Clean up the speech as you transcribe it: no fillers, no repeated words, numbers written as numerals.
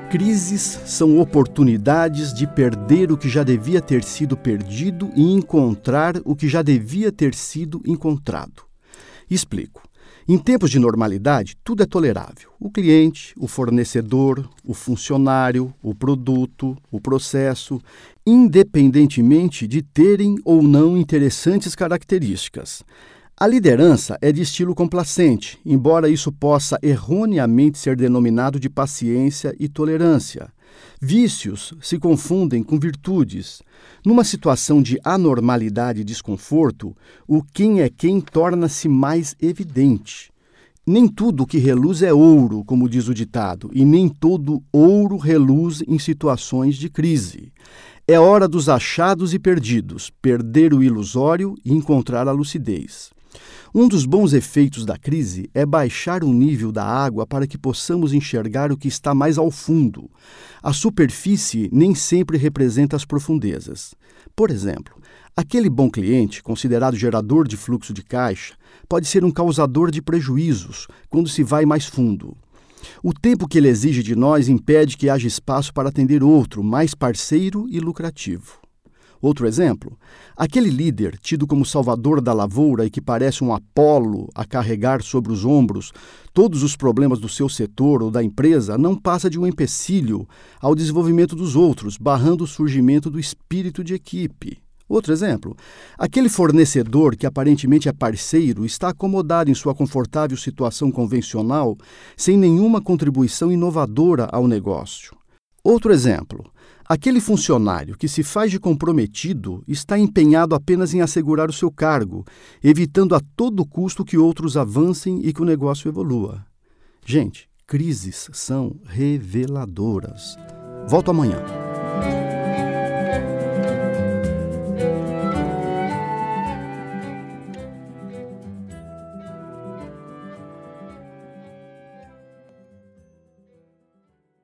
Crises são oportunidades de perder o que já devia ter sido perdido e encontrar o que já devia ter sido encontrado. Explico. Em tempos de normalidade, tudo é tolerável. O cliente, o fornecedor, o funcionário, o produto, o processo, independentemente de terem ou não interessantes características. A liderança é de estilo complacente, embora isso possa erroneamente ser denominado de paciência e tolerância. Vícios se confundem com virtudes. Numa situação de anormalidade e desconforto, o quem é quem torna-se mais evidente. Nem tudo que reluz é ouro, como diz o ditado, e nem todo ouro reluz em situações de crise. É hora dos achados e perdidos, perder o ilusório e encontrar a lucidez. Um dos bons efeitos da crise é baixar o nível da água para que possamos enxergar o que está mais ao fundo. A superfície nem sempre representa as profundezas. Por exemplo, aquele bom cliente, considerado gerador de fluxo de caixa, pode ser um causador de prejuízos quando se vai mais fundo. O tempo que ele exige de nós impede que haja espaço para atender outro, mais parceiro e lucrativo. Outro exemplo, aquele líder tido como salvador da lavoura e que parece um Apolo a carregar sobre os ombros todos os problemas do seu setor ou da empresa não passa de um empecilho ao desenvolvimento dos outros, barrando o surgimento do espírito de equipe. Outro exemplo, aquele fornecedor que aparentemente é parceiro está acomodado em sua confortável situação convencional sem nenhuma contribuição inovadora ao negócio. Outro exemplo, aquele funcionário que se faz de comprometido está empenhado apenas em assegurar o seu cargo, evitando a todo custo que outros avancem e que o negócio evolua. Gente, crises são reveladoras. Volto amanhã.